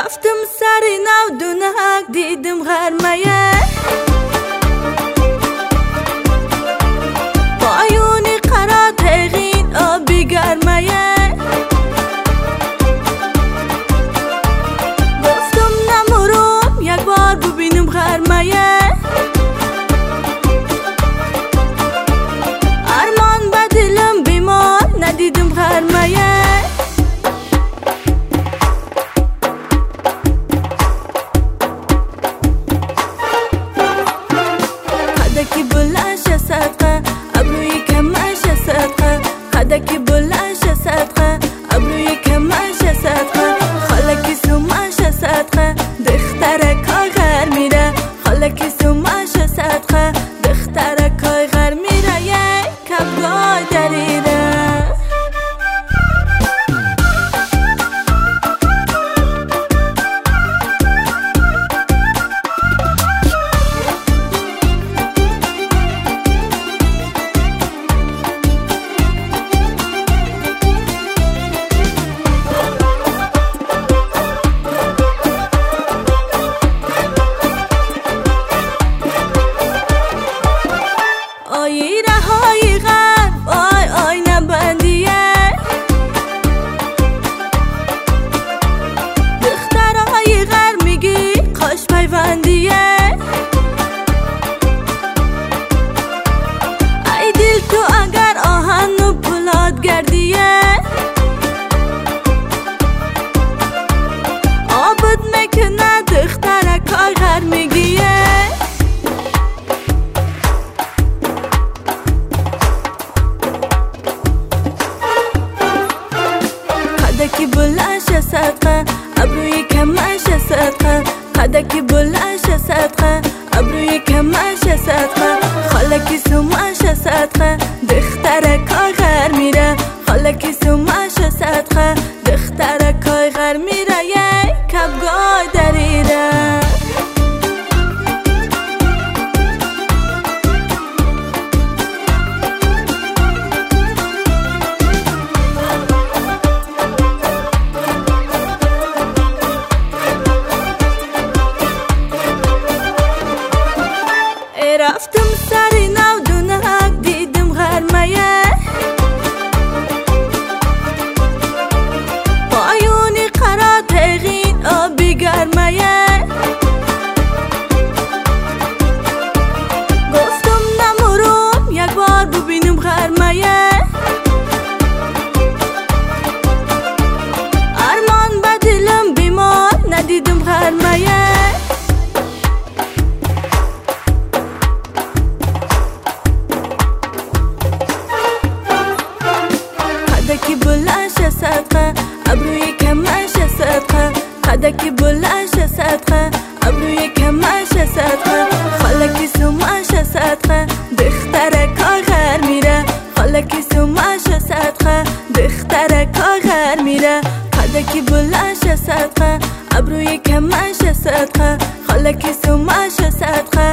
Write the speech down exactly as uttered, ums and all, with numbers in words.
رفتم سر نو دونک دیدم غرمه پایونی قرار تغیین آبی گرمه گفتم نمورم یک بار ببینم غرمه ارمان به دلم بیمار ندیدم غرمه قدکی بلنش صدقه ابروی کمش صدقه قدکی بلنش صدقه ابروی کمش صدقه خالکی سومش صدقه دختر کای غر میره خالکی سومش صدقه دختر کای غر میره یک کبگای دلیره آی رهای غرب آی آی نبندیه دخترهای غرب میگی کاش پیوندیه ای دل تو اگر آهن و پولاد گردیه آبد میکنه دخترکای غرب میگیه قدکی بلنش صدقه ابروی کمش صدقه قدکی بلنش صدقه ابروی کمش صدقه خالکی سومش صدقه دختر کای غر میره خالکی سومش صدقه دختر کای غر میره یک کبگای دریره رفتم سر نو دونک دیدم غرمه پایونی قرار تغیین آبی گرمه گفتم نمورم یک بار ببینم غرمه ارمان به دلم بیمار ندیدم غرمه قدکی بلنش صدقه ابروی کمش صدقه قدکی بلنش صدقه ابروی کمش صدقه خالکی سومش صدقه دختر کای غر میره خالکی سومش صدقه دختر کای غر میره قدکی بلنش صدقه ابروی کمش صدقه خالکی سومش صدقه